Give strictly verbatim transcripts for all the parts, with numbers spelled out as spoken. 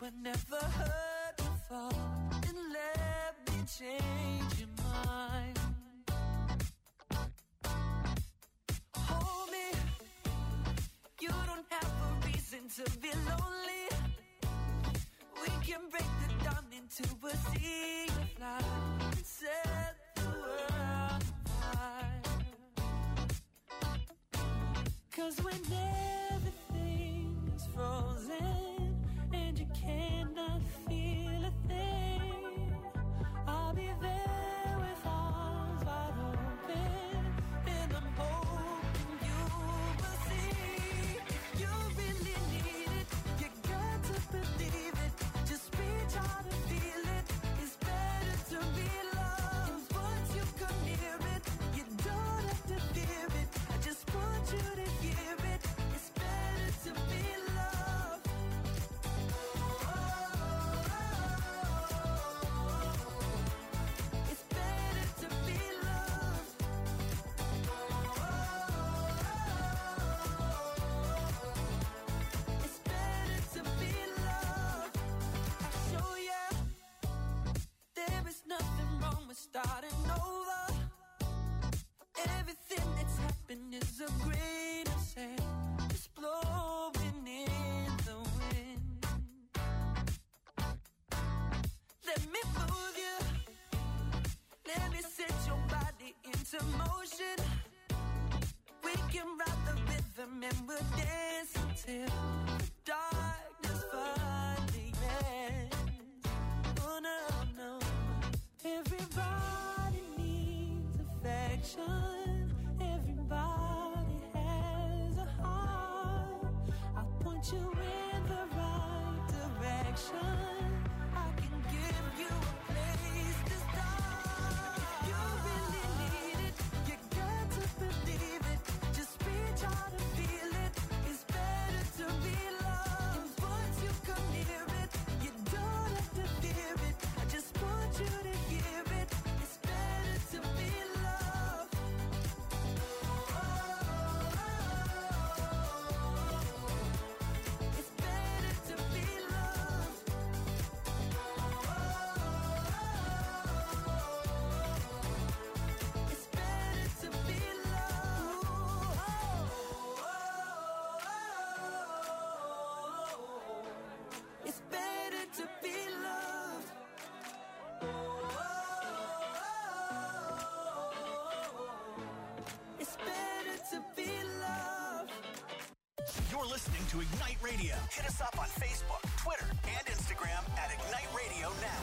but never heard before. And let me change your mind. Hold me. You don't have a reason to be lonely. We can break the dawn into a sea of light and set the world on fire. 'Cause when everything is frozen and you cannot feel a thing, I'll be there with arms wide open, and I'm hoping you will see. You really need it, you got to believe it. Just reach out and feel it. It's better to be loved. And once you come near it, you don't have to fear it. I just want you to hear it. It's better to be loved. It's better to be loved. It's better to be loved. I show ya there is nothing wrong with starting over. Everything that's happened is a grain of sand, just blowing in the wind. Let me move you. Let me set your body into motion. We can ride the rhythm and we'll dance until the darkness finally ends. Oh no, no. Everybody needs affection. Everybody has a heart. I'll point you in the right direction. I can give you a place to start. You really need it. You got to believe it. Just reach out and feel it. It's better to be loved. Once you come near it, you don't have to fear it. I just want you to hear it. It's better to be loved. It's better to be loved. It's better to be loved. It's better to be loved. It's better to be loved. You're listening to Ignite Radio. Hit us up on Facebook, Twitter, and Instagram at Ignite Radio Now.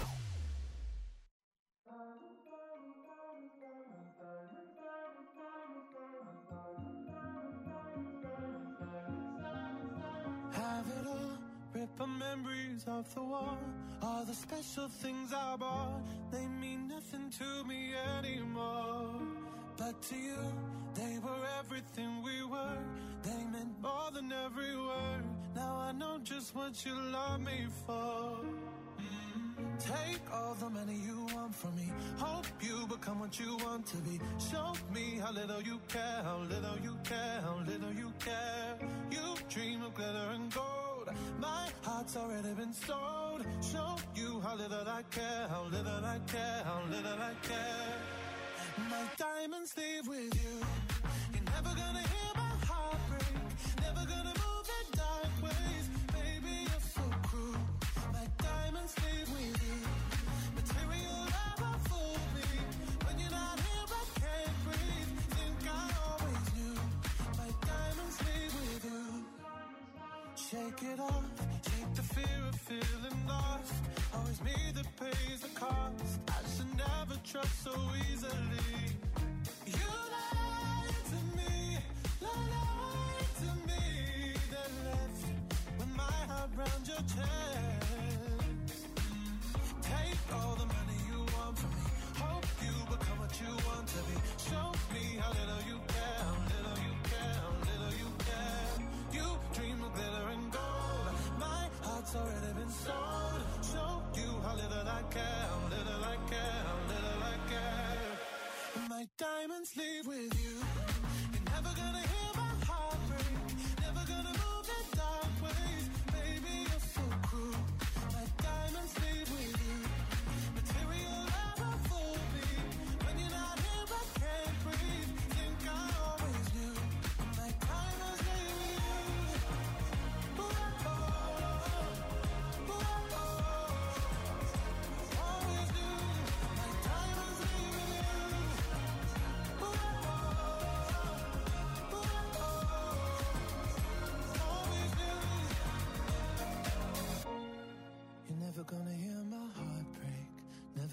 Have it all, rip our memories off the wall. All the special things I bought, they mean nothing to me anymore. But to you, they were everything we were. They meant more than every word. Now I know just what you love me for. Mm. Take all the money you want from me. Hope you become what you want to be. Show me how little you care, how little you care, how little you care. You dream of glitter and gold. My heart's already been sold. Show you how little I care, how little I care, how little I care. My diamonds leave with you. You're never gonna hear my heart break. Never gonna move in dark ways. Baby, you're so cruel. My diamonds leave with you. Material never fooled me. When you're not here, I can't breathe. Think I always knew. My diamonds leave with you. Shake it off. Shake the fear of feeling lost. Always me that pays the cost. I should never trust so easily. You lied to me, lied to me. Then left with my heart round your chest. Take all the money you want from me. Hope you become what you want to be. Show me how little you care, how little you care, how little you care. You dream of glitter and gold. My heart's already been sold. Show you how little I care, how little I care, how little I care. My diamonds leave with you. You're never gonna hear my heart break. Never gonna move in dark ways. Baby, you're so cruel. My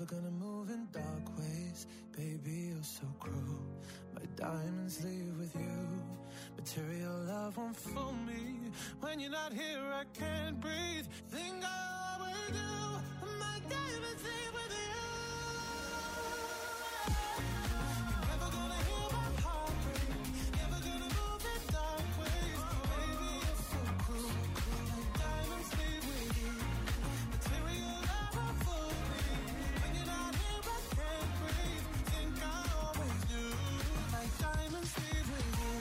never gonna move in dark ways. Baby, you're so cruel. My diamonds leave with you. Material love won't fool me. When you're not here, I can't breathe. Think I always do. My diamonds leave with you. You're never gonna hear my heart break. Never gonna move in dark ways. Baby, you're so cruel. My diamonds leave with you. Material love won't fool me. When you're not here, I can't breathe. Think I always do. My diamonds leave with you.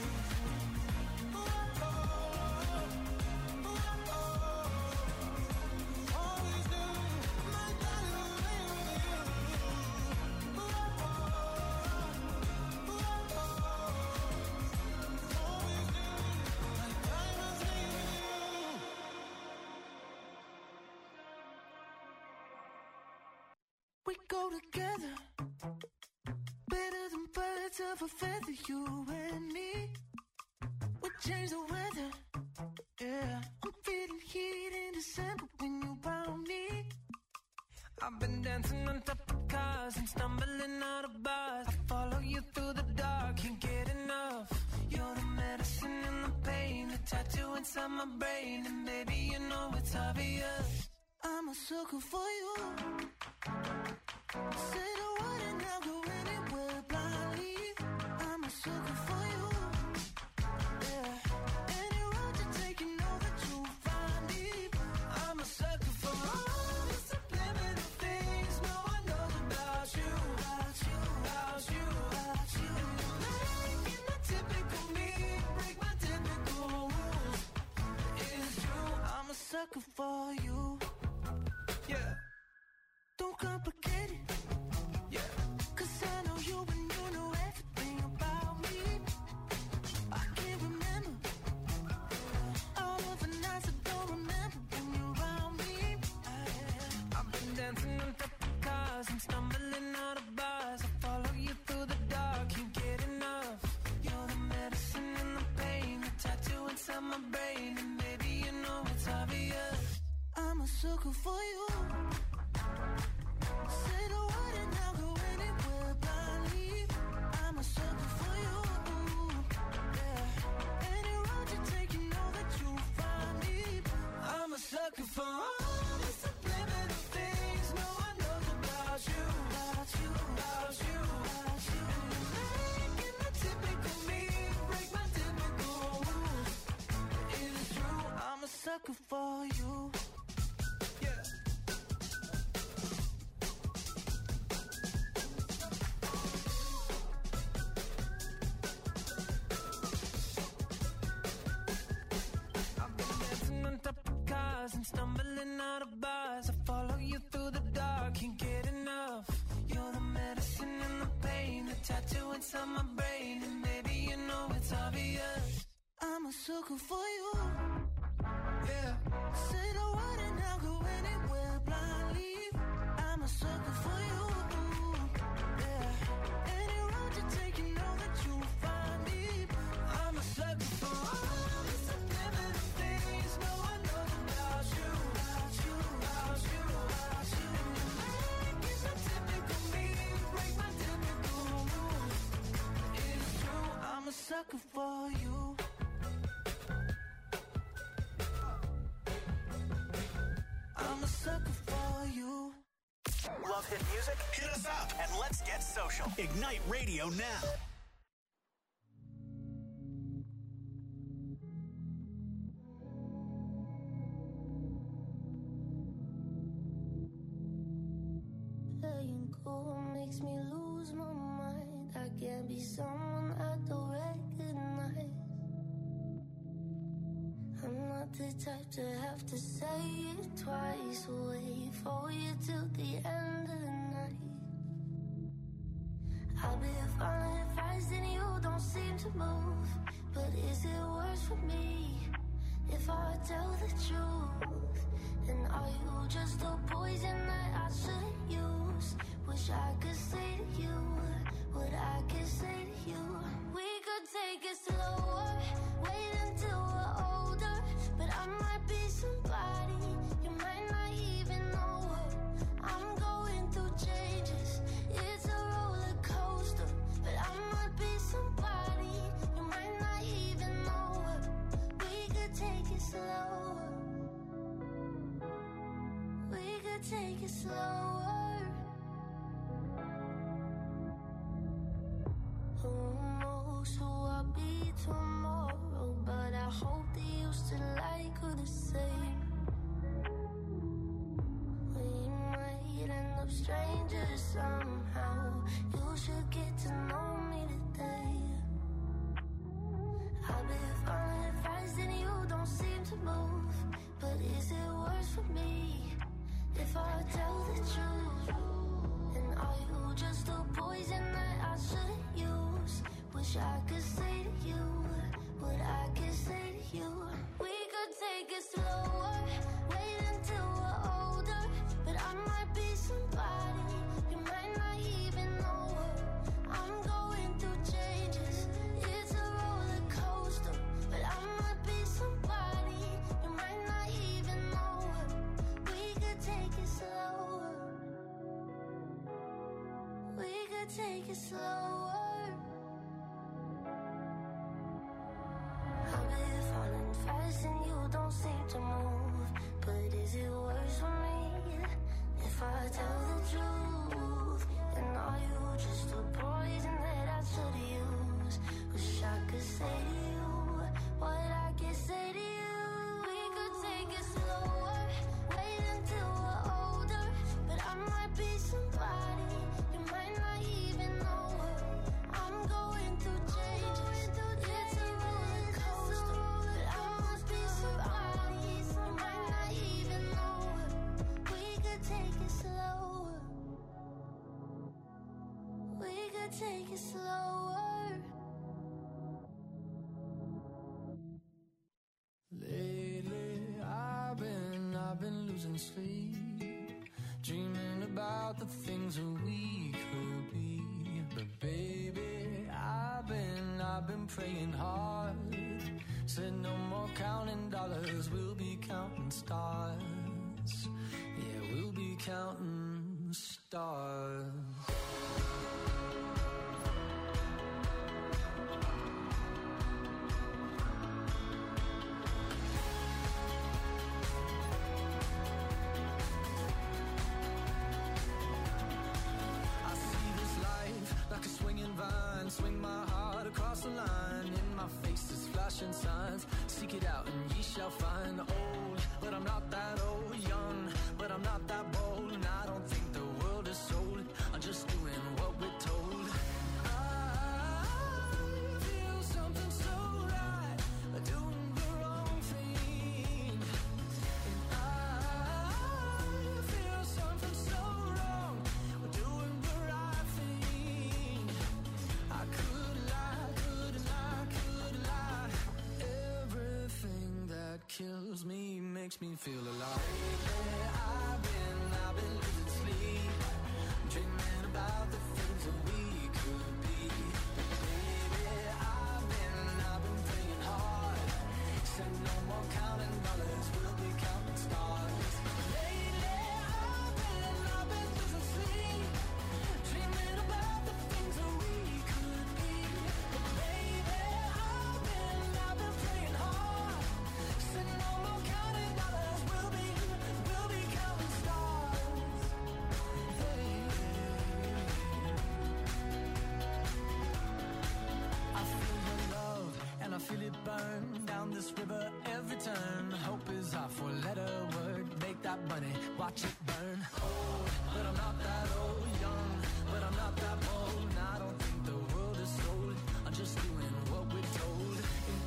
We go together, better than birds of a feather, you and me. We change the weather, yeah. I'm feeling heat in December when you found me. I've been dancing on top of cars and stumbling out of bars. I follow you through the dark, can't get enough. You're the medicine and the pain, the tattoo inside my brain. And baby, you know it's obvious, I'm a sucker for you. Say the word and I'll go anywhere blindly. I'm a sucker for you. Yeah. Any road you take, you know that you'll find me. I'm a sucker for all the subliminal things no one knows about you. About you, about you, about you. And you're making the typical me break my typical rules. It's true, I'm a sucker for you. Yeah. Don't complicate it. Yeah. Cause I know you and you know everything about me. I can't remember all of the nights I don't remember when you're around me. I've been dancing on top of cars and stumbling out of bars. I follow you through the dark, can't get enough. You're the medicine and the pain, the tattoo inside my brain. And maybe you know it's obvious, I'm a sucker for you. Say the word and I'll go anywhere blindly. I'm a sucker for you. Yeah. Any road you take, you know that you'll find me. I'm a sucker for all the subliminal things no one knows about you. About you, about you, about you. And you're making the typical me break my typical rules. It's true, I'm a sucker for you. Yeah. And stumbling out of bars, I follow you through the dark, can't get enough. You're the medicine and the pain, the tattoo inside my brain. And maybe you know it's obvious, I'm a sucker for you. Yeah. Say the word and I'll go anywhere blindly. I'm a sucker for you. Yeah. Any road you take, you know that you'll find me. I'm a sucker for all the subliminal things no one knows about you. About you, about you, about you. And you're making the typical me break my typical rules. It's true, I'm a sucker for you. I'm a sucker for you. Love hit music? Hit us up and let's get social. Ignite Radio now. Letting go makes me lose my mind. I can't be someone I don't recognize. I'm not the type to have to say it twice. Wait for you till the end of the night. I'll be following advice and you don't seem to move. But is it worse for me if I tell the truth? And are you just a poison that I shouldn't use? Wish I could say to you what I could say to you. We could take it slower, wait until we're older. But I might be somebody you might not even know. I'm going through change. could take it slower. Who knows who I'll be tomorrow, but I hope that you still like her the same. We might end up strangers somehow. You should get to know me today. I've been following advice and you don't seem to move. But is it worse for me if I tell the truth? And are you just a poison that I shouldn't use? Wish I could say to you what I could say to you. We could take it slower, wait until we're older. But I might be somebody you might not even know her. I'm going through changes, it's a roller coaster. But I might be somebody you might not even know her. We could take it slower. We could take it slower. I've been falling fast and you don't seem to move. But is it worse for me if I tell the truth? And are you just a poison that I should use? Wish I could say to you what I can say to you. We could take it slower, wait until we're older. But I might be somebody you might not even know her. I'm going through changes, it's a roller coaster. But I must be somebody you might not even know her. We could take it slower. We could take it slower. Lately, I've been, I've been losing sleep, dreaming about the things that we could be. But baby, I've been, I've been praying hard. Said no more counting dollars, we'll be counting stars. Yeah, we'll be counting stars. Like a swinging vine, swing my heart across the line. In my face is flashing signs. Seek it out and ye shall find. Old, but I'm not that old. Young, but I'm not that bold. And I don't think the world is sold. I'm just doing what we're told. I feel something so right, doing the wrong thing. And I feel something so wrong, doing the right thing. I could lie, could lie, could lie. Everything that kills me makes me feel alive. Lately, I've been, I've been losing sleep, dreaming about the things that we could be. Baby, I've been, I've been praying hard. Said no more counting dollars, we'll be counting stars. Lately, I've been, I've been losing sleep, dreaming about the things that we could be. But baby, I've been, I've been praying hard. Said no more counting dollars, we'll be, we'll be counting stars. Hey. I feel your love and I feel it burn down this river every turn. Hope is our four-letter word. Make that money, watch it burn. Old, but I'm not that old. Young, but I'm not that bold. And I don't think the world is sold. I'm just doing what we're told. And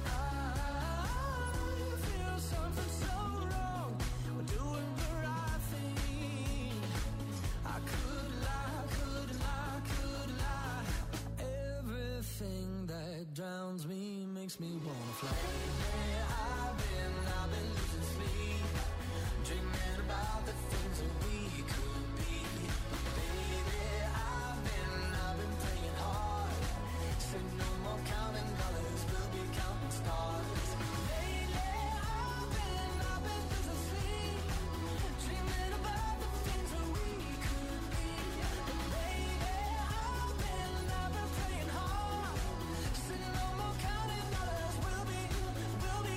I feel something so wrong. We're doing the right thing. I could lie, could lie, could lie. Everything that drowns me makes me wanna fly. Lately, I've been, I've been losing sleep, dreaming about the things that we could be. Baby, I've been, I've been praying hard. Said no more counting dollars, we'll be counting stars. Lately, I've been, I've been losing sleep, dreaming about the things that we could be. But baby, I've been, I've been praying hard. Said no more counting dollars, we'll be, we'll be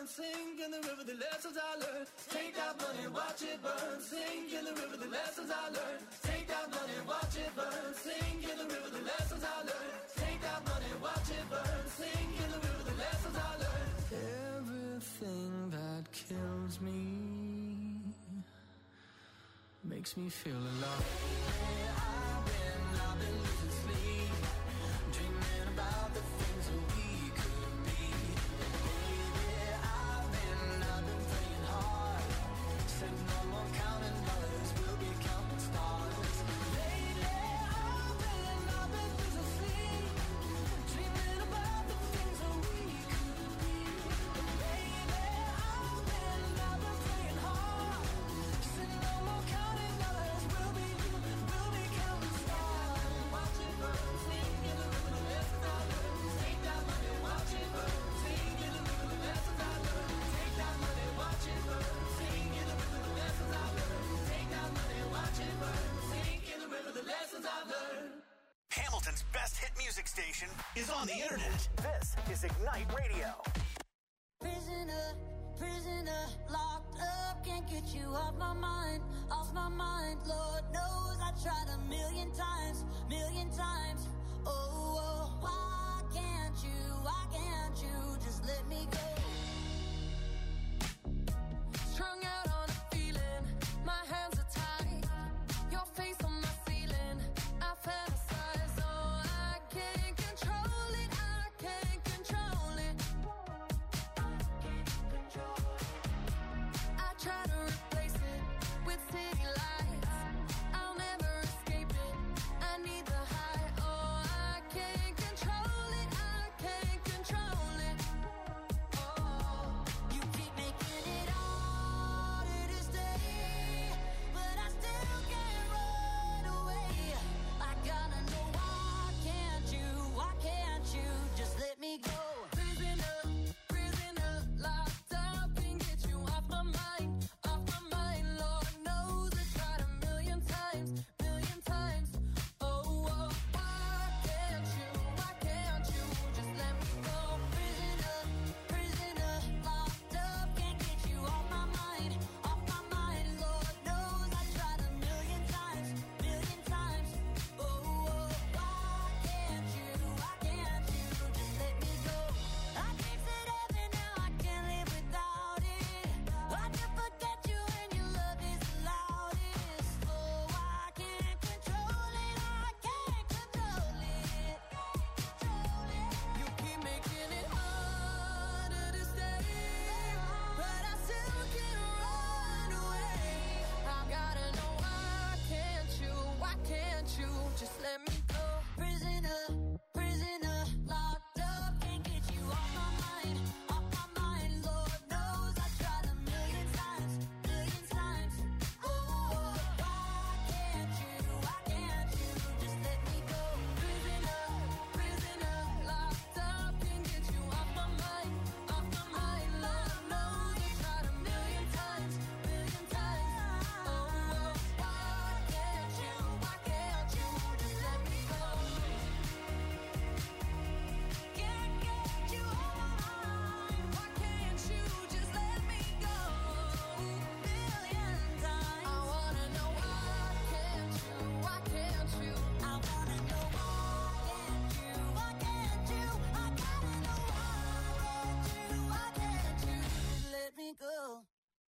sink in the river, the lessons I learned. Take that money, watch it burn. Sink in the river, the lessons I learned. Take that money, watch it burn. Sink in the river, the lessons I learned. Take that money, watch it burn. Sink in the river, the lessons I learned. Everything that kills me makes me feel alive. I've been, I've been losing sleep, dreaming about the things that we could be. Baby, I've been, I've been praying hard. Said no more counting dollars, we'll be counting stars. Lately, I've been, I've been losing sleep, dreaming about the things that we could be. Baby, I've been, I've been praying hard. Said no more counting dollars, we'll be, we'll be counting stars. Watch it burn, sing in the river, the lessons I learned. Take that money, watch it burn, sing in the river, the lessons I learned. Take that money, watch it burn, sing in the river, the lessons I learned. Take that money, watch it burn, sing in the river, the lessons I learned. Hamilton's best hit music station is on the internet. This is Ignite Radio. Prisoner, prisoner, locked up, can't get you off my mind, off my mind. Lord knows I tried a million times, million times. Oh, oh, why can't you, why can't you just let me go? Strung out on a feeling, my hands are tied, your face on my ceiling, I fantasize. Oh, I can't control it, I can't control it. I try to replace it with city lights. I'll never escape it. I need the high. Oh, I can't control it. I can't control it. Oh, you keep making it harder to stay, but I still can't run away. I gotta know why can't you? Why can't you just let me go? Prisoner, prisoner, locked up, can't get you off my mind, off my mind. Lord knows I tried a million times, million times. Oh, oh, why can't you? Why can't you just let me go? Prisoner, prisoner, locked up, can't get you off my mind, off my mind. Lord knows I tried a million times, million times. Oh, oh, why can't you? Why can't you just let me go? I tasted heaven, now I can't live without it. I can forget you and your love is the loudest. Oh, I can't control it, I can't control it. Control it. You keep making it harder to stay, but I still can't run away. I gotta know why can't you? Why can't you just let me go? Prisoner, prisoner, locked up, can't get you off my mind, off my mind. Lord knows I tried a million times, million times. Oh, why can't you? Why can't you just let me go? Prisoner, prisoner, locked up, can't get you off my mind, off my mind. Lord knows I tried a million times, million times. Oh, why can't you? Why can't you just let me go? Can't get you off my mind. Why can't you just let me go? Million times. I wanna know why can't you? Why can't you? I wanna know why can't you? Why can't you? I gotta know why can't you? Why can't you just let me go?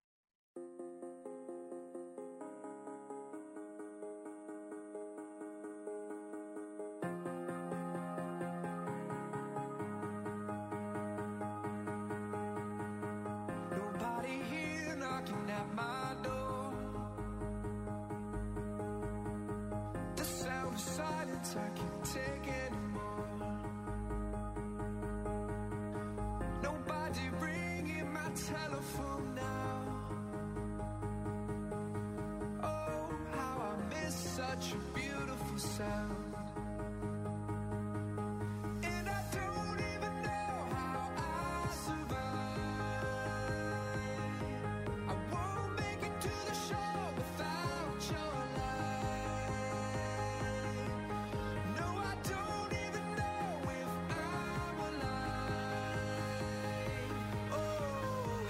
Nobody here knocking at my door. The sound of silence I can't take anymore. Nobody ringing my telephone now. Oh, how I miss such a beautiful sound. And I don't even know how I survive. I won't make it to the shore without your light. No, I don't even know if I'm alive. Oh,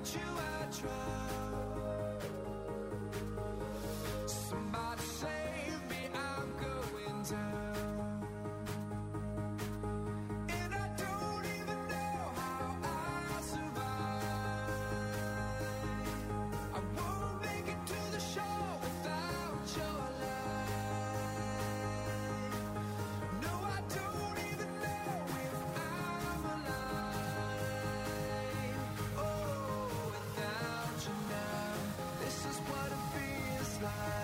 without you I drown. Somebody save me, I'm going down. And I don't even know how I'll survive. I won't make it to the shore without your light. No, I don't even know if I'm alive. Oh, without you now, this is what it feels like.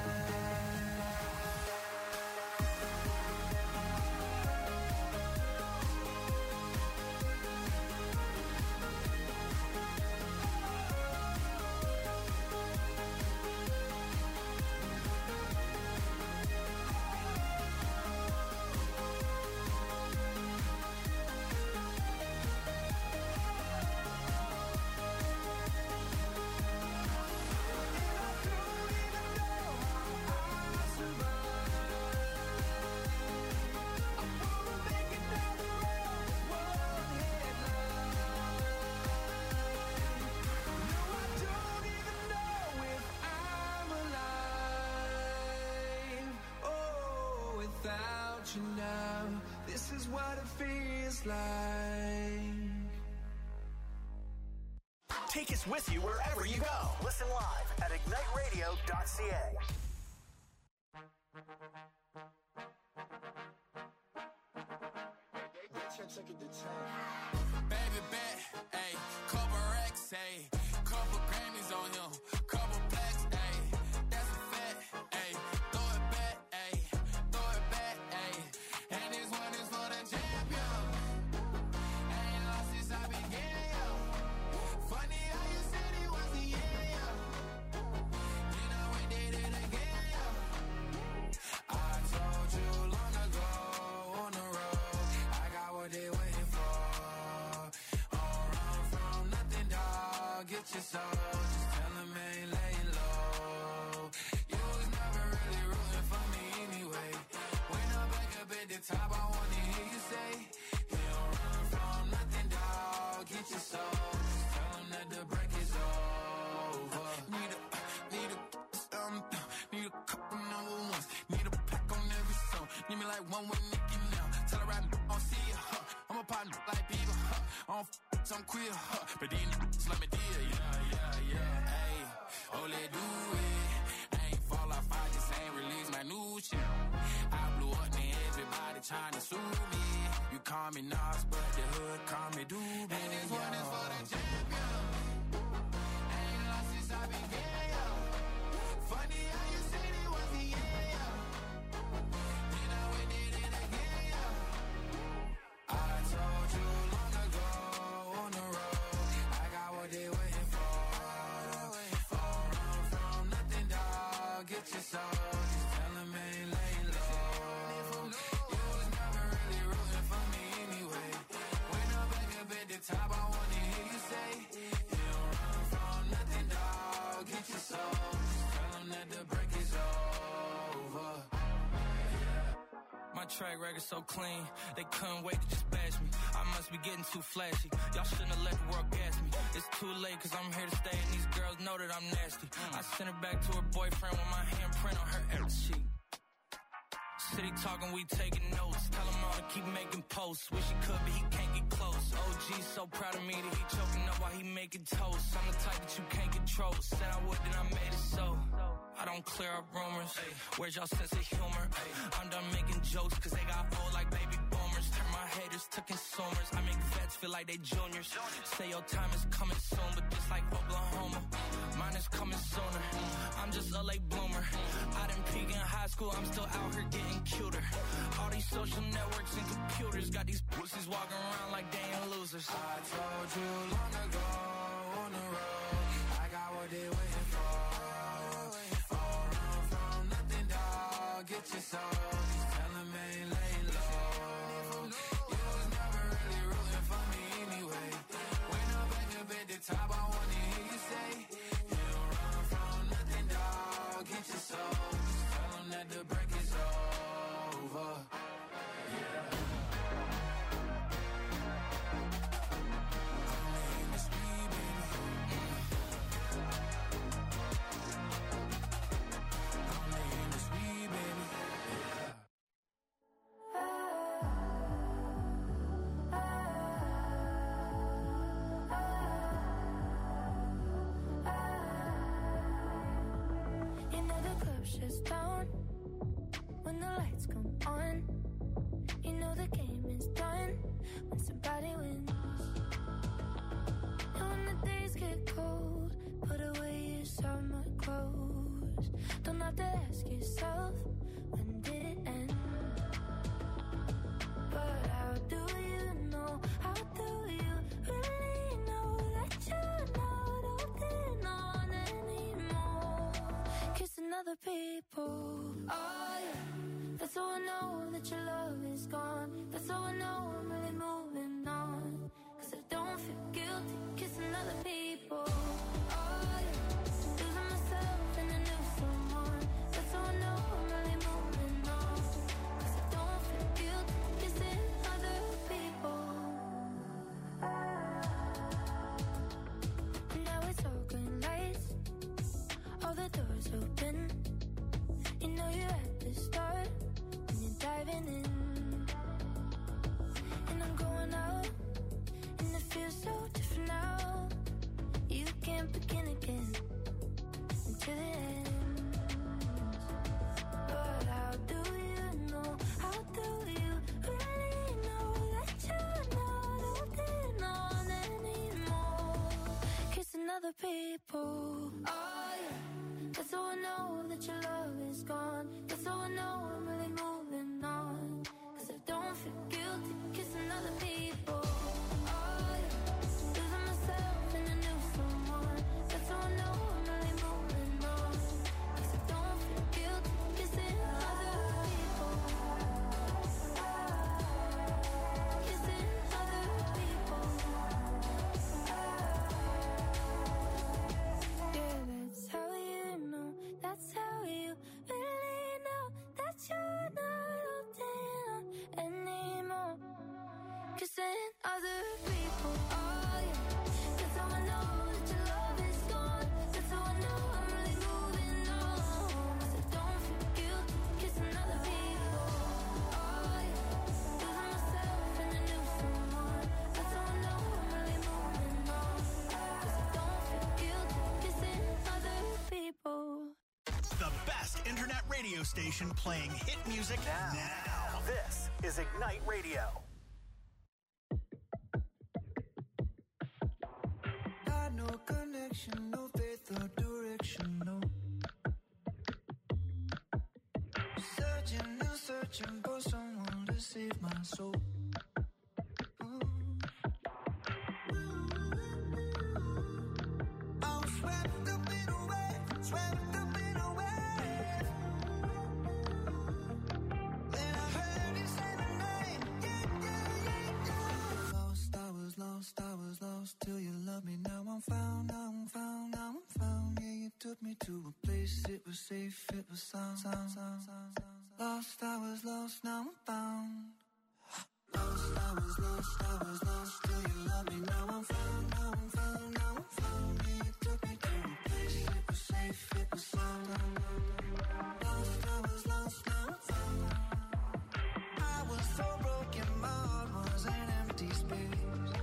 Without you now, this is what it feels like. Take us with you wherever you go. Listen live at ignite radio dot c a. Baby bet, ayy, couple racks, ayy, couple Grammys on him, couple blacks, ayy, that's a fact, ayy, throw it back, ayy, throw it back, ayy, and this one is for the champion, ain't lost since I began, yo, funny how you said it was the end, yo, you know we did it again, yo, I told you long ago on the road, I got what they waiting for. Get your soul, just tell them ain't laying low. You was never really rooting for me anyway. When I'm back up at the top, I wanna hear you say, you don't run from nothing, dog. Get your soul, just tell them that the break is over. Need a, need a, um, need a couple number ones. Need a pack on every song. Need me like one with Nicki now. Tell her I don't see ya, huh. I'm a partner like people, huh. I don't f*** some queer, huh. But these niggas let me deal, yeah, yeah, yeah, ayy. Oh, let do it. I ain't fall off, I just ain't release my new shit. I blew up, and everybody trying to sue me. You call me Nas, but the hood call me Doobie. And this one is for the champion. Ain't lost since I began, yo. Funny how you said it was the end, yo. You know we did it again, yo. I told you long ago on the road, I got what they waiting for. Don't run from nothing, dog. Get your soul, just tell them ain't laying low. You was never really rooting for me anyway. When I'm back up at the top, I wanna hear you say, you don't run from nothing, dog. Get your soul, just tell them that the break is over. My track record so clean, they couldn't wait to just bash me. I must be getting too flashy. Y'all shouldn't have let the world gas me. It's too late cause I'm here to stay and these girls know that I'm nasty. I sent her back to her boyfriend with my handprint on her every sheet. City talking, we taking notes. Tell him all to keep making posts. Wish he could, but he can't get close. O G so proud of me that he choking up while he making toast. I'm the type that you can't control. Said I would, then I made it so. I don't clear up rumors. Where's y'all sense of humor? I'm done making jokes cause they got old like baby boomers. Turn my haters to consumers. I make vets feel like they juniors. Say your time is coming soon, but just like Oklahoma, mine is coming sooner. I'm just a late bloomer. I didn't peak in high school, I'm still out here getting cuter. All these social networks and computers got these pussies walking around like they ain't losers. I told you long ago on the road, I got what they waiting for. Don't run from nothing, dog. Get your soul, just tell them ain't laying low. You was never really rooting for me anyway. When I'm back up at the top, I wanna hear you say, you don't run from nothing, dog. Get your soul, just tell them that the break is over. Yeah. I mean, it's me, baby. goes down, when the lights come on, you know the game is done when somebody wins. And when the days get cold, put away your summer clothes. Don't have to ask yourself, when did it end? But how do you know, how do you really know that you're not holding on anymore? Kissing other people, oh yeah. That's how I know that your love is gone. That's how I know I'm really moving on. Cause I don't feel guilty kissing other people, oh yeah. Losing myself in a new someone. That's how I know I'm really moving on. Cause I don't feel guilty kissing other people. And now it's all green lights, all the doors open. You know you're at the start, and you're diving in. And I'm going out, and it feels so different now. You can't begin again until it ends. But how do you know, how do you really know that you're not holding on anymore? Kissing other people, oh yeah. That's how I know that your love is gone. That's how I know I'm really moving on. Cause I don't feel guilty kissing other people, oh yeah. Losing myself in a new someone. That's how I know I'm really moving on. Cause I don't feel guilty kissing other people. Kissing other people. Yeah, that's how you know. That's how you really know that you're not holding on anymore. Kissing other people, oh yeah. That's how I know that your love is gone. That's how I know I'm really moving on. Cause I don't feel guilty kissing other people, oh yeah. Losing myself in a new someone. That's how I know I'm really moving on. Cause I don't feel guilty kissing other people. The best internet radio station playing hit music now. now. This is Ignite Radio. Got no connection, no faith or direction, no. Searching and searching for someone to save my soul. Ooh. I'm swept up in a wave, swept up in a wave. Then I heard you say my name, yeah, yeah, yeah, yeah. Lost, I was lost, I was lost till you loved me. Now I'm found, now I'm found, now I'm found. Yeah, you took me to a place, it was safe, it was sound, sound, sound, sound, sound. Lost, I was lost, now I'm found. Lost, I was lost, I was lost till you loved me. Now I'm found, now I'm found, now I'm found. Yeah, you took me to a place, it was safe, it was sound. Lost, I was lost, now I'm found. I was so broken, my heart was an empty space.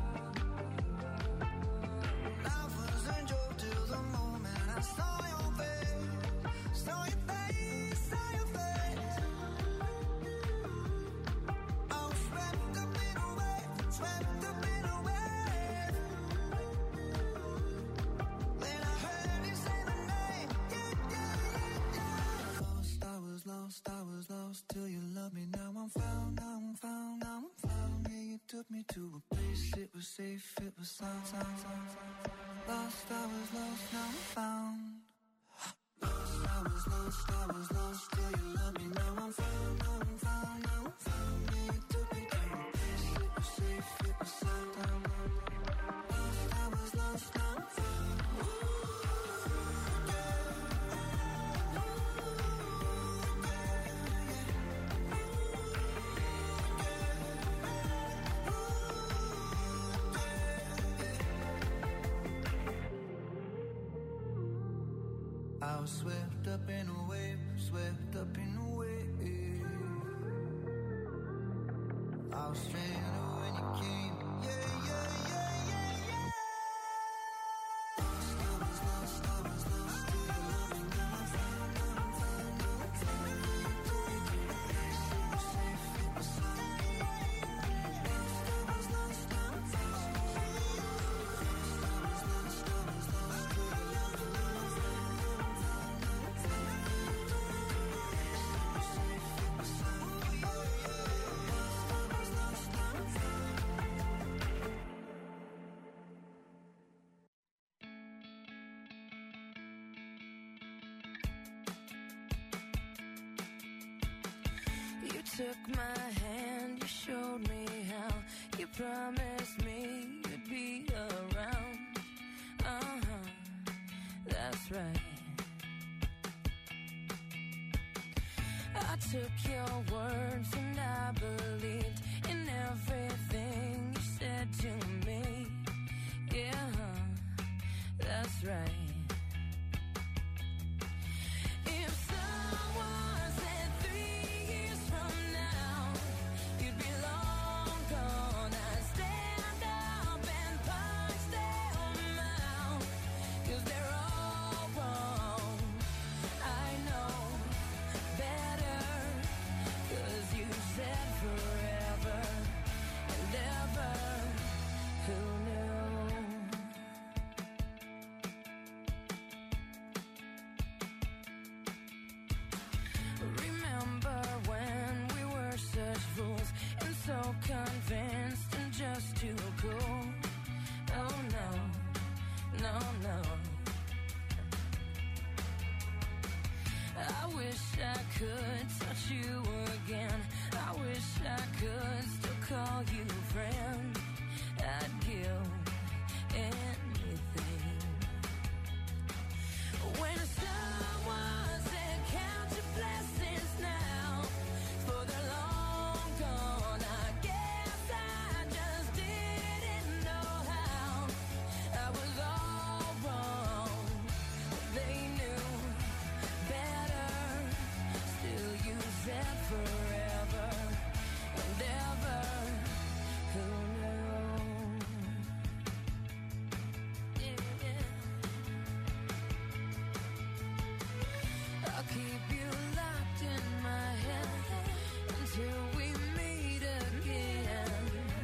Life was a joke till the moment I saw your face, saw your face, saw your face. I was swept up in a wave, swept up in a wave. Then I heard you say my name, yeah, yeah, yeah, yeah. Lost, I was lost, I was lost till you loved me. Now I'm found, now I'm found, now I'm found. Yeah, you took me to a place, it was safe, it was sound, sound, sound, sound. Lost, I was lost, now I'm found. Lost, I was lost, I was lost till you loved me. Now I'm found, now I'm found, now I'm found. Yeah, you took me to a place, it was safe, it was sound, sound. Lost, I was lost, now I'm found. Ooh, yeah. Ooh, I was swept up in a wave, swept up in a wave. I was stranded when you came, yeah, yeah, yeah, yeah, yeah. Lost, I was lost, I was lost till you loved me. Now I'm found, now I'm found, took my hand, you showed me how. You promised me you'd be around. Uh-huh, that's right. I took your words and I believed in everything you said to me. Yeah, that's right. If someone said three years from now you'd be long gone, I'd stand up and punch them out, 'cause they're all wrong. I know better, 'cause you said forever and ever. Who knew? Remember when we were such fools and so convinced and just too cool? Oh no, no, no. I wish I could touch you again. I wish I could still call you friend. I'd give anything. When someone said count your blessings now, for they're long gone, I guess I just didn't know how. I was all wrong. They knew better. Still you said forever and ever. Who knew? Yeah, yeah. I'll keep you locked in my head until we meet again.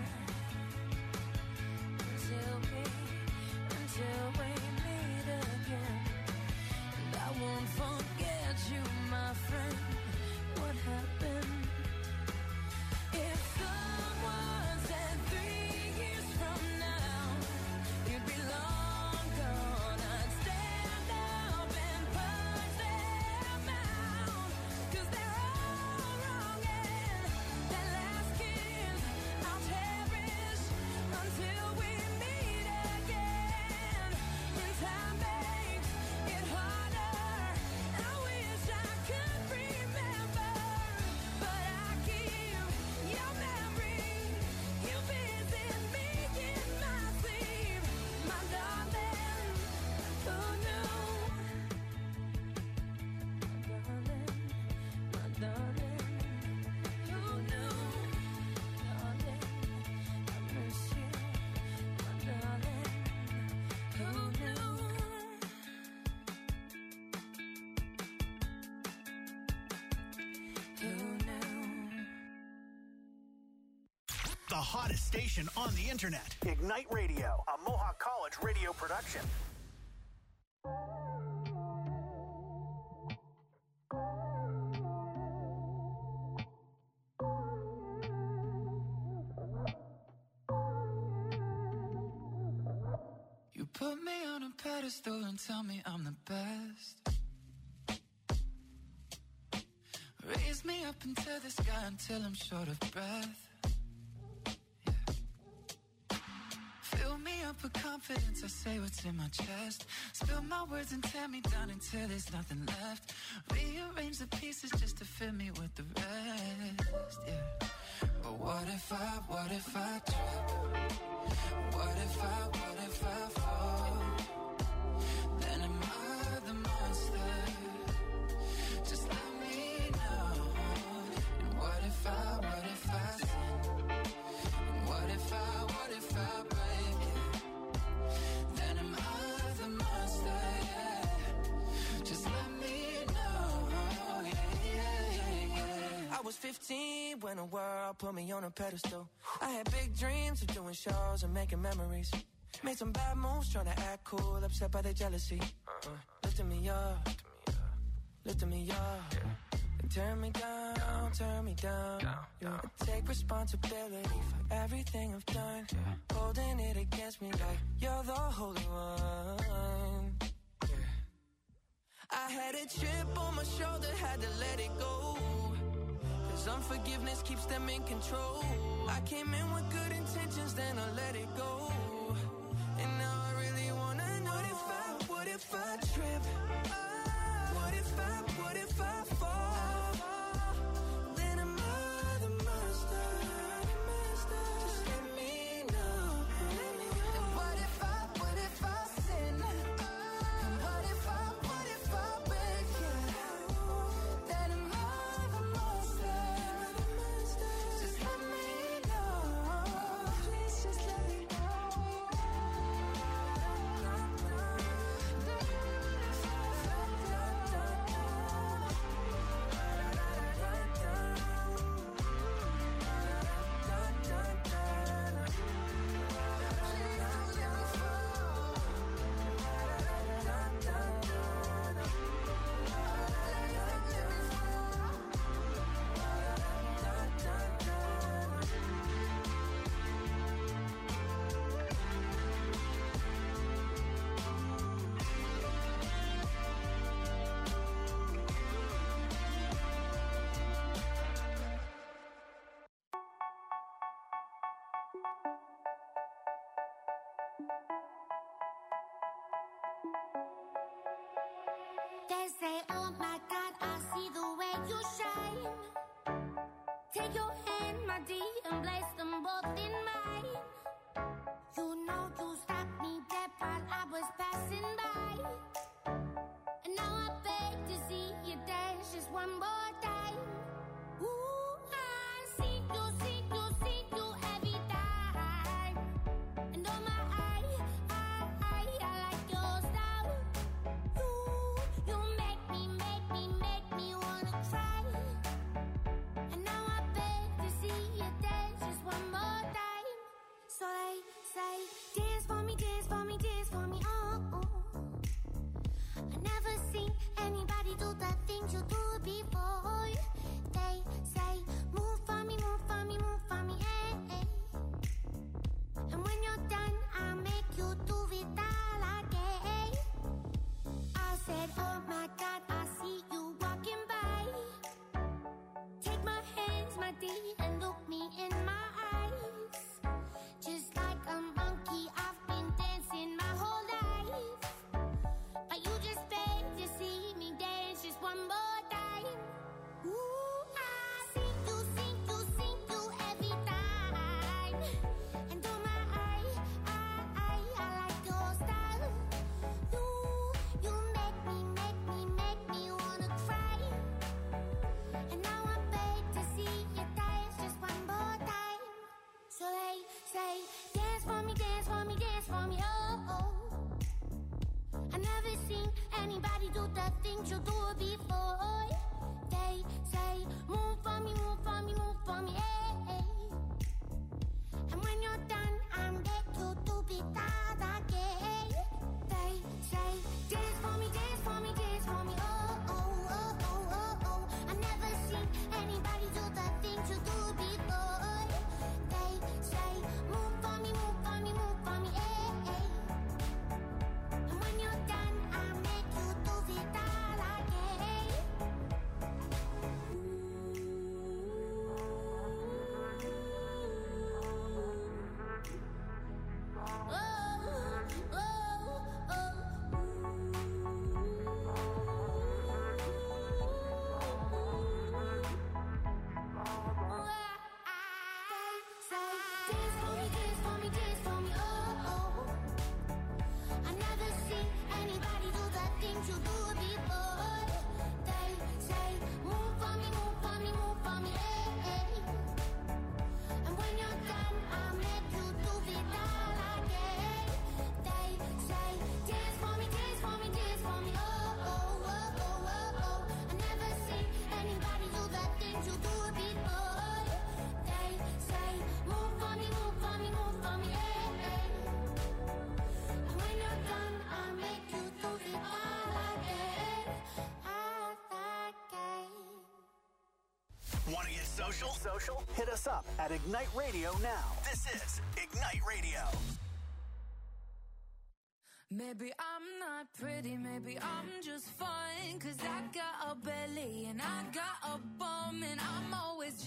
Until we, until we meet again. And I won't forget you, my friend. What happened? If someone said three years from now you'd be long gone, I'd stand up and punch them out, 'cause they're all wrong, and that last kiss I'll cherish until we meet again. And time makes it harder. I wish I could remember, but I keep your memory. You visit me in my sleep, my darling. Who knew? My darling, my darling. Who knew? Darling, I miss you, my darling. Who knew? Who knew? The hottest station on the internet. Ignite Radio, a Mohawk College radio production. You put me on a pedestal and tell me I'm the best. Raise me up into the sky until I'm short of breath. Yeah. Fill me up with confidence, I say what's in my chest. Spill my words and tear me down until there's nothing left. Rearrange the pieces just to fill me with the rest. Yeah. But what if I, what if I trip? What if I, what if I fall? Then am I the monster? Just let me know. And what if I, what if I sin? And what if I, what if I break it? Then am I the monster? Yeah. Just let me know. Yeah, yeah, yeah, yeah. I was fifteen when the world put me on a pedestal. I had big dreams of doing shows and making memories. Made some bad moves trying to act cool, upset by their jealousy. Uh, lifting me up, lifting me up. And turn me down, turn me down. Yeah. I take responsibility for everything I've done. Holding it against me like you're the holy one. Yeah. I had a chip on my shoulder, had to let it go. 'Cause Cause unforgiveness keeps them in control. I came in with good intentions, then I let it go. And now I really wanna know, what if I, what if I trip? Oh, what if I, what if I fall? Then am I the monster? Just let me know. And what if I, what if I sin? And what if I, what if I break you? Then am I the monster? Just let me know. Please just let me know. They say, oh my God, I see the way you shine. Take your hand, my dear, and place them both in mine. You know you stopped me dead while I was passing by. And now I beg to see you dance just one more time. Ooh, I see you, see you, see you every time. And oh my, I, I, I, I like your style. You, you make me, make me, make me wanna cry. And now I beg to see you dance just one more time. So they say, dance for me, dance for me, dance for me, oh, oh. I never seen anybody do the things you do before. They say, move for me, move for me, move for me, eh, eh. And when you're done, I'll make you do it all again. I said, oh my God, I see you walking by. Take my hands, my dear, and look me in my eyes. Just like a monkey, I've been dancing my whole life. But you just beg to see me dance just one more time. Ooh, I see you, see you, see you every time. And oh my, I, I, I, I like your style. You, you make me, make me, make me wanna cry. And now I beg to see you dance just one more time. So they say, dance for me, dance for me, dance for me, oh, oh. I never seen anybody do the things you do before. They say, move for me, move for me, move for me, eh, eh. And when you're done, I'll make you do it all again. They say, dance for me, dance for me, dance for me, oh, oh, oh, oh, oh, oh. I never seen anybody do the things you do before. They say, move for me, move for me, move for me, eh, eh. And when you're done, I'll make you do it all again. Want to get social? Social? Hit us up at Ignite Radio now. This is Ignite Radio. Maybe I'm not pretty, maybe I'm just fine. Cause I got a belly and I got a bum and I'm always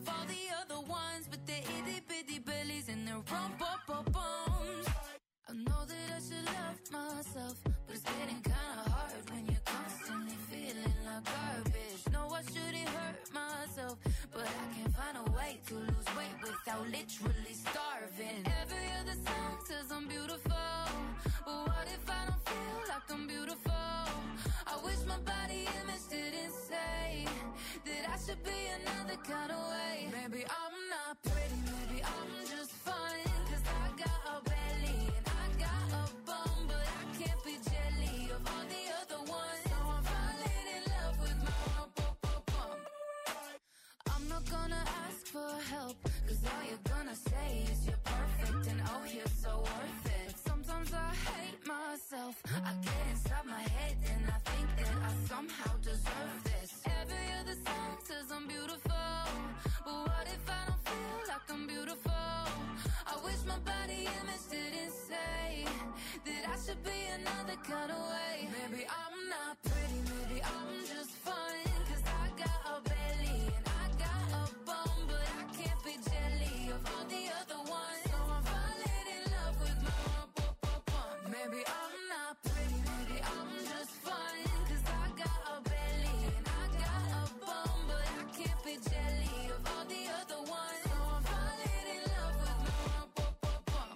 of all the other ones with their itty bitty bellies and their rump bump bums. I know that I should love myself, but it's getting kinda hard when you're constantly feeling like garbage. No, I shouldn't hurt myself, but I can't find a way to lose weight without literally starving. Every other song says I'm beautiful, but what if I don't feel like I'm beautiful? I wish my body image didn't say that I should be another kind of way. Maybe I'm not pretty, maybe I'm just fine, cause I got a belly and I got a bum, but I can't be jelly of all the other ones. So I'm falling in love with my rump bump bum. I'm not gonna ask for help, cause all you're gonna say is you're perfect and oh you're so worth it. But sometimes I hate myself, I get inside my head and I think that I somehow deserve this. Every other song says I'm beautiful, but what if I don't feel like I'm beautiful? I wish my body image didn't say that I should be another kind of way. Maybe I'm not pretty, maybe I'm just fine, cause I got a belly and I got a bum, but I can't be jelly of all the other ones. So I'm falling in love with my rump bump bum. Maybe I'm not pretty, maybe I'm just fine, cause I got a belly and I got a bum, but I can't be jelly of all the other ones. So I'm falling in love with my rump bump bum.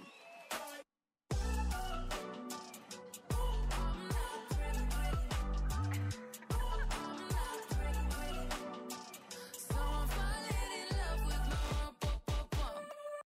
I'm not pretty, pretty. I'm not pretty, pretty. So I'm falling in love with my rump bump bum.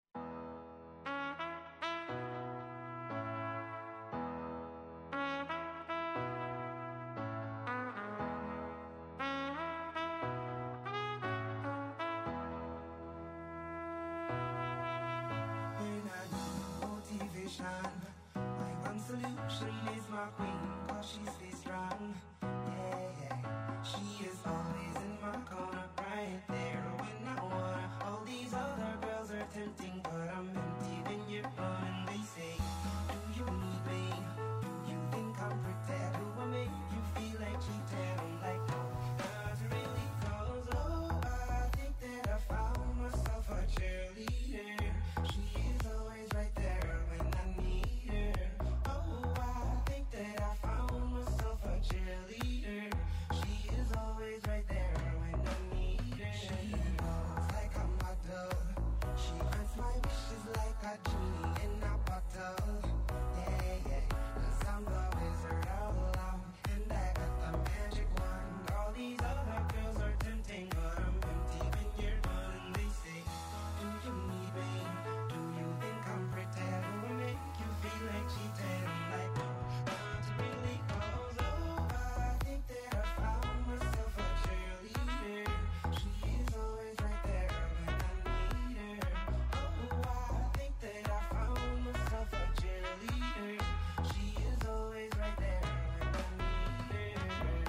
When I need motivation, my one solution is my queen, cause she stays strong. Yeah, yeah. She is always in my corner, right there when I wanna. All these other girls are tempting, but I'm empty when you're gone. And they say, do you need me? Do you think I'm pretty? Do I make you feel like cheating? I'm like, no, not really, cause oh, I think that I found myself a cheerleader. She is always right there when I need her. Oh, I think that I found myself a cheerleader. She is always right there when I need her. She knows like a model. She grants my wishes like a genie in a bottle. Yeah, yeah, cause I'm the wizard all along, and I got the magic wand. All these other girls are tempting, but I'm empty when you're gone. And they say, do you need me? Do you think I'm pretty? Do I make you feel like cheating? I'm like, no, not really, cause oh, I think that I found myself a cheerleader. She is always right there when I need her. Oh, I think that I found myself a cheerleader. She is always right there when I need her.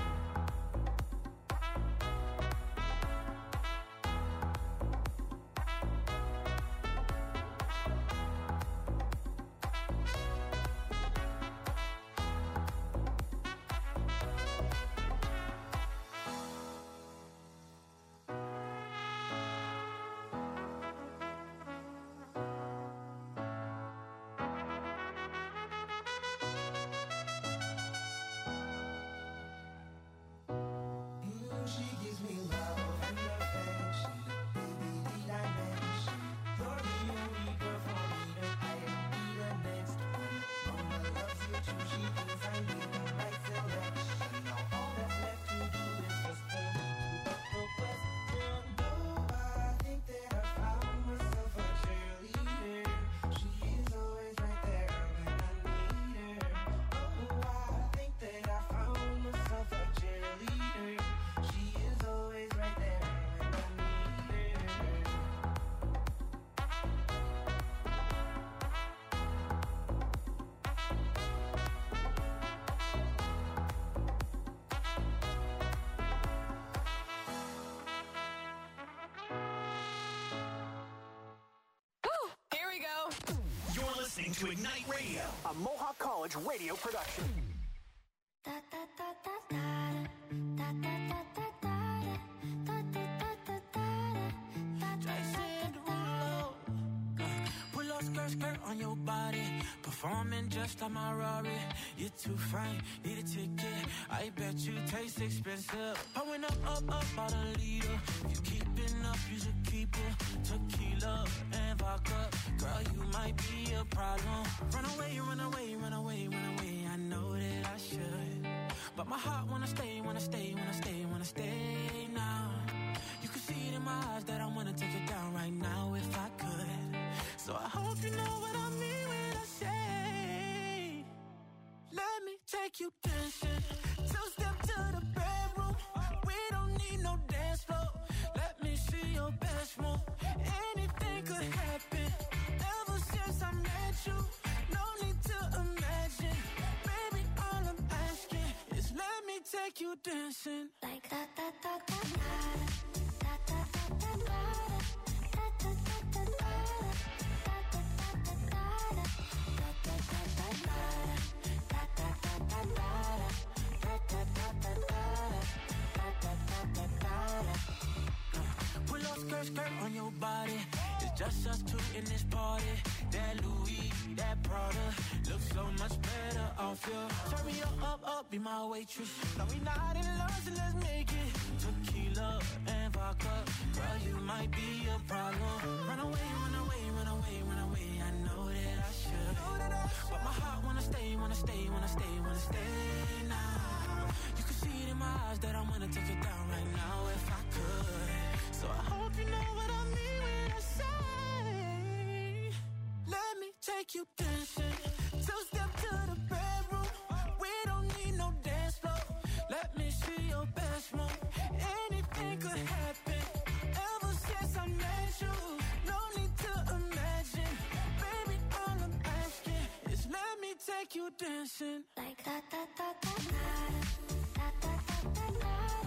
Mm, she gives me love and affection, baby, need I mention? You're the only girl for me to I'll be the next one. Mama loves you too, she thinks I made the right selection. Now all that's left to do is just the the question. Oh, I think that I found myself a cheerleader. She is always right there when I need her. Oh, I think that I found myself a cheerleader. She is always right there when I need her. Here we go. You're listening to Ignite Radio, a Mohawk College radio production. Da da da da da da da da da da da da da da da da skirt on your body, performing just like my Rari. You're too fine, need a ticket. I bet you taste expensive. Pouring up, up, up, about a liter. If you keeping up, you should keep it. Tequila and vodka, girl, you might be a problem. Run away, run away, run away, run away. I know that I should, but my heart wanna stay, wanna stay, wanna stay, wanna stay now. You can see it in my eyes that I wanna take it down right now if I could. So I hope you know what I mean when I say, let me take you dancing. Two step to the bedroom. We don't need no dance floor. Let me see your best move. Anything could happen. Ever since I met you, no need to imagine. Baby, all I'm asking is let me take you dancing. Like that, that, that, that, that. That, that, that, that, that. That, that, that, that, that. Pull up skirt, skirt on your body. It's just us two in this party. That Louis, that Prada looks so much better off you. Turn me up, up, up, be my waitress. No, we not in love, so let's make it. Tequila and vodka, girl, you might be a problem. Run away, run away, run away, run away. I know that I should, but my heart wanna stay, wanna stay, wanna stay, wanna stay now. You can see it in my eyes that I wanna take it down right now if I could. So I hope you know what I mean when I say, let me take you dancing. Two step to the bedroom. We don't need no dance floor. Let me see your best move. Anything could happen. Ever since I met you, no need to imagine. Baby, all I'm asking is let me take you dancing. Like that, that, that, that, that. That, that, that, that, that.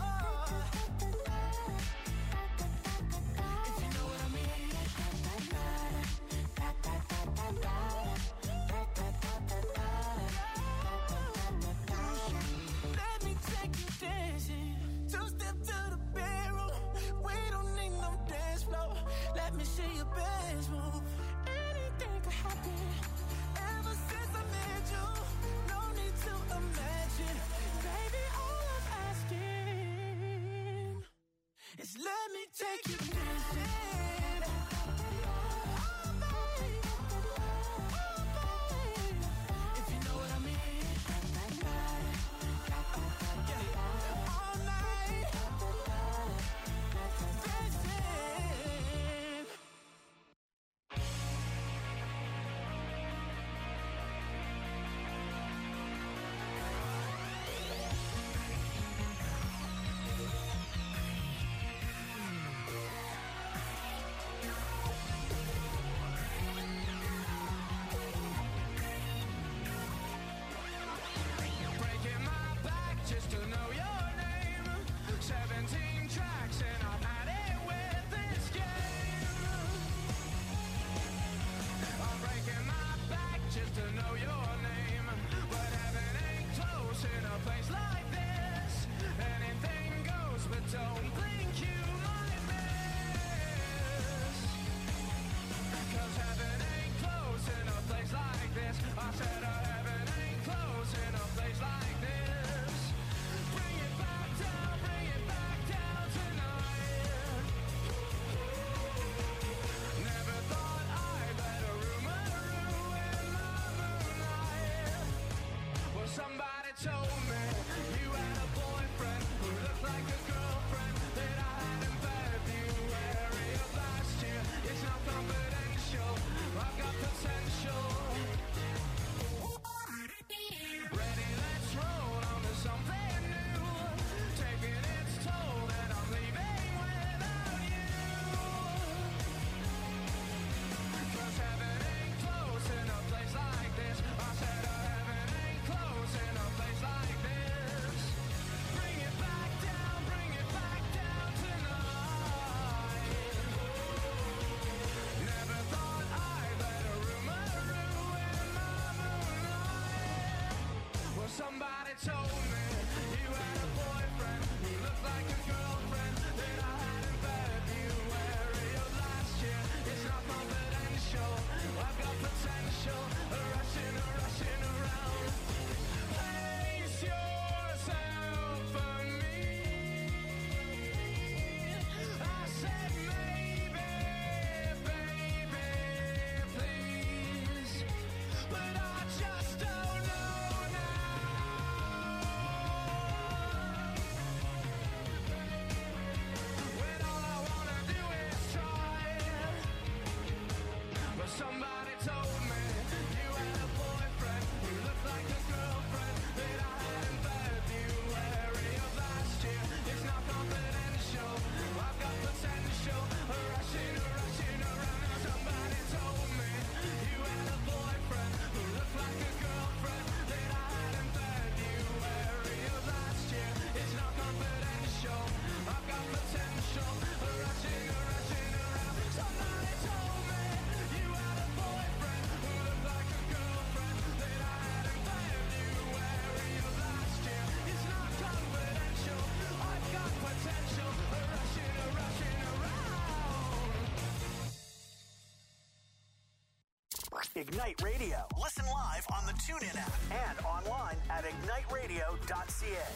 Let me see your best move. Anything could happen. Ever since I met you, no need to imagine. Baby, all I'm asking is let me take you dancing. Somebody told me you had a boyfriend who looked like a girlfriend that I had in February of last year. It's not confidential. I've got Ignite Radio. Listen live on the TuneIn app and online at ignite radio dot c a.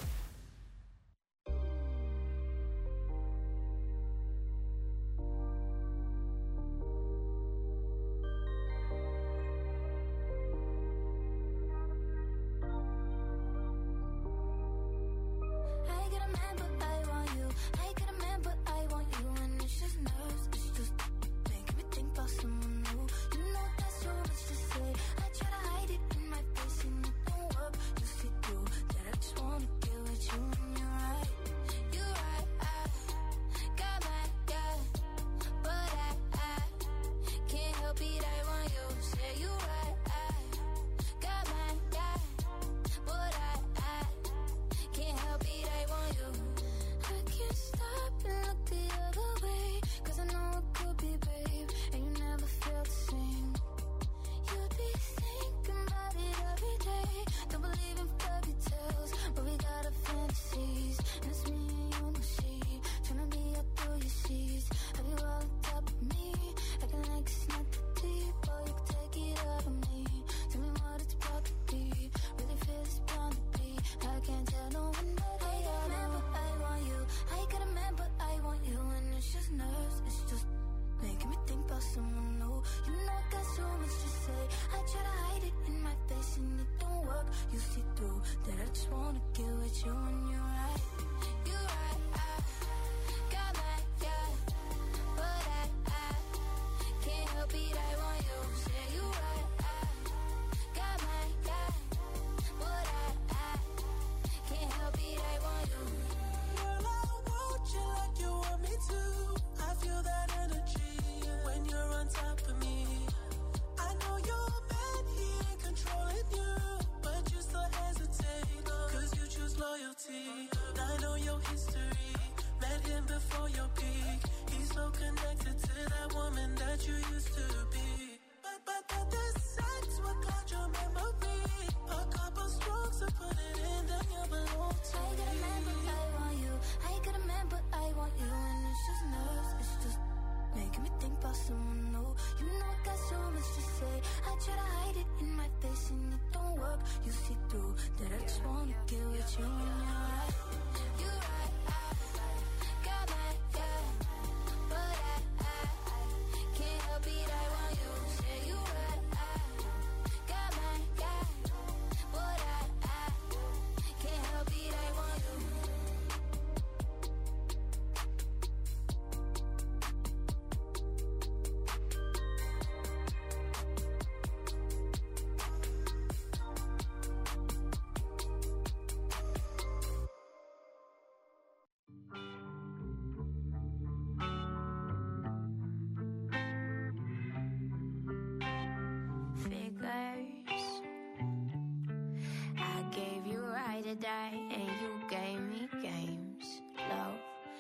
And you gave me games, love,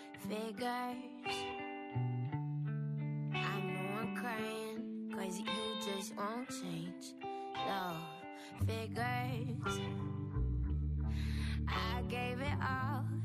figures. I know I'm crying, cause you just won't change, love, figures. I gave it all,